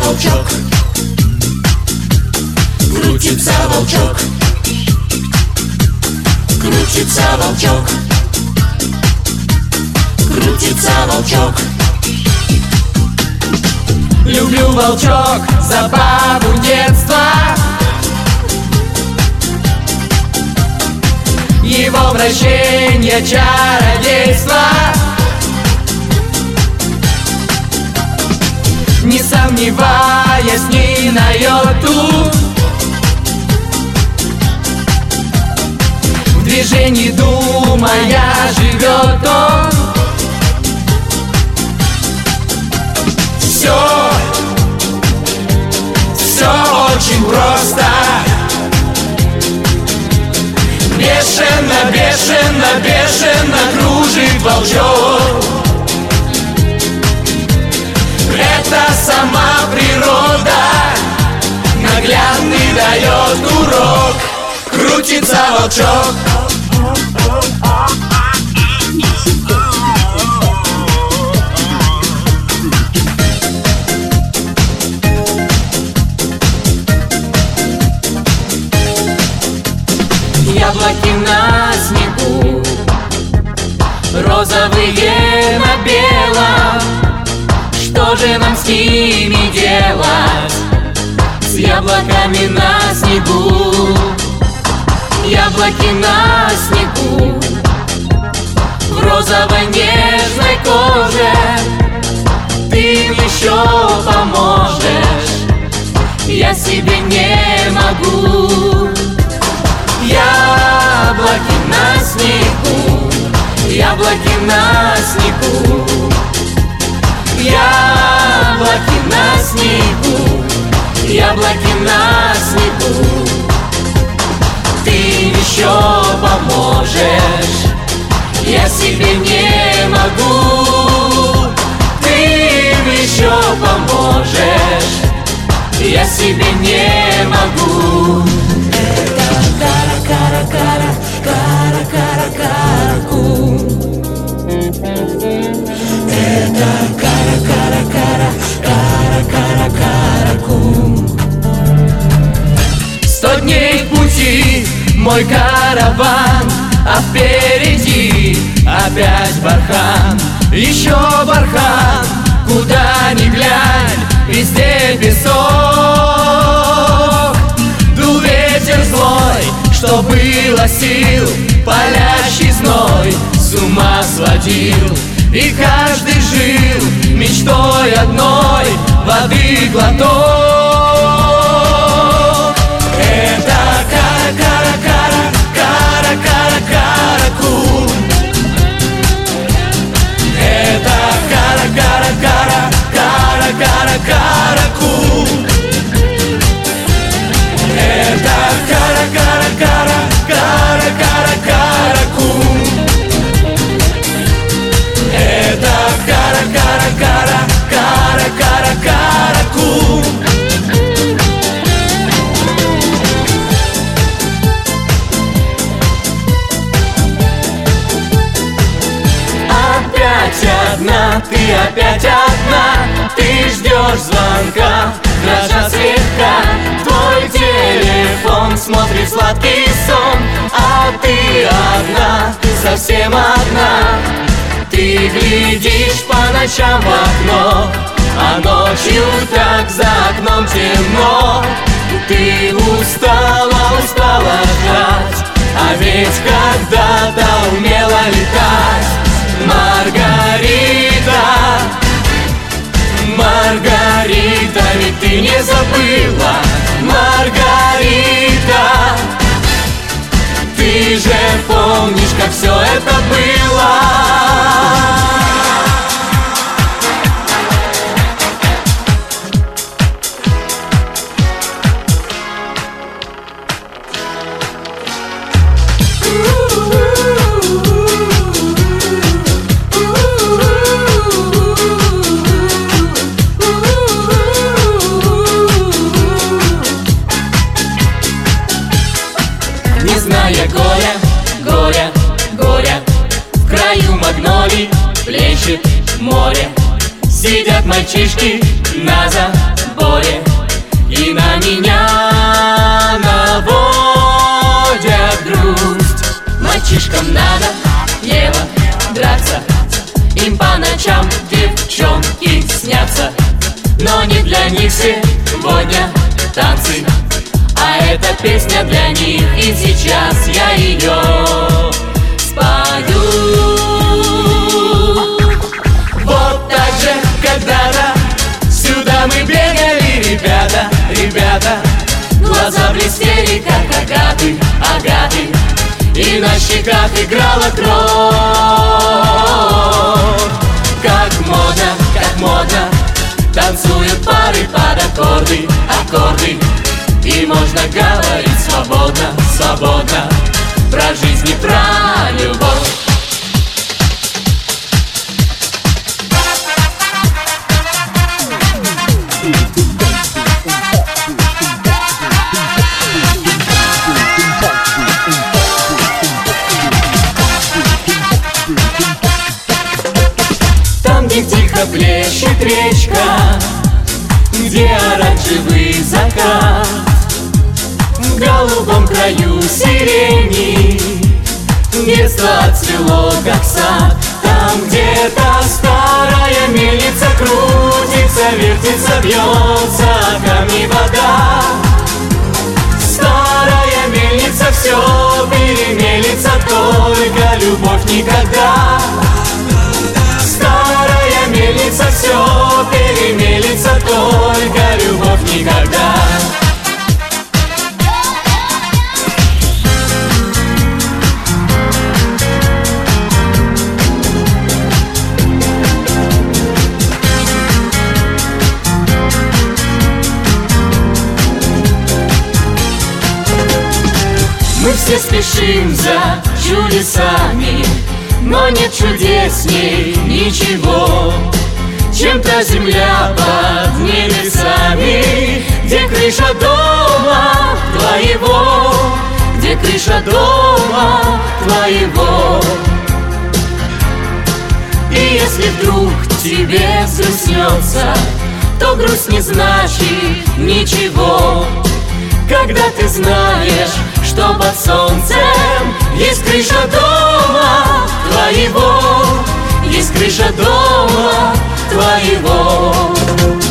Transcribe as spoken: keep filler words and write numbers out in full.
волчок, крутится волчок, крутится волчок, крутится волчок. Люблю, волчок, забаву детства, его вращение, чародейство. Не сомневаясь ни на йоту, в движении думая живет он. Все, все очень просто. Бешено, бешено, бешено кружит волчок. Это сама природа, наглядный дает урок. Крутится волчок. Яблоки на снегу, розовые на белом. Что же нам с ними делать? С яблоками на снегу. Яблоки на снегу, в розовой нежной коже. Ты мне еще поможешь, я себе не могу. Яблоки на снегу, яблоки на снегу, яблоки на снегу, яблоки на снегу. Ты еще поможешь, я себе не могу. Ты еще поможешь, я себе не могу. Кара, кара, кара, кара, караку. Это кара, кара, кара, кара, кара, караку. Сто дней пути мой караван, а впереди опять бархан. Еще бархан, куда ни глянь, везде песок. Дул ветер злой, что было сил, палящий зной с ума сводил. И каждый жил мечтой одной, воды глоток. Это кара, кара, кара, кара, кара, караку. Это кара, кара, кара, кара, кара, караку. Это кара, кара, кара, кара, кара, караку. Это кара, кара, кара, кара, кара, караку. Опять одна, ты опять одна, ты ждешь звонка, дрожа слегка. Твой телефон смотрит сладкий сон, а ты одна, совсем одна. Ты глядишь по ночам в окно, а ночью так за окном темно. Ты устала, устала ждать, а ведь когда-то умела летать. Маргарита, Маргарита, ведь ты не забыла. Маргарита, ты же помнишь, как все это было. Не зная горя, горя, горя, в краю магнолий плещет море. Сидят мальчишки на заборе. горе, и на меня наводят грусть. Мальчишкам надо, Ева, драться, им по ночам девчонки снятся. Но не для них сегодня танцы, а эта песня для них, и сейчас я ее спою. Вот так же когда-то сюда мы бегали, ребята, ребята. Глаза блестели, как агаты, агаты, и на щеках играла кровь. Как модно, как модно танцуют пары под аккорды, аккорды. И можно говорить свободно, свободно про жизнь и про любовь. Там, где тихо плещет речка, где оранжевый закат, в голубом краю сирени детство отцвело, как сад. Там где-то старая мельница крутится, вертится, бьется о камни вода. Старая мельница все перемелится, только любовь никогда. Старая мельница все перемелится, только любовь никогда. Мы все спешим за чудесами, но нет чудесней ничего, чем та земля под небесами, где крыша дома твоего, где крыша дома твоего. И если вдруг тебе взгрустнется, то грусть не значит ничего, когда ты знаешь, что под солнцем есть крыша дома твоего, есть крыша дома твоего.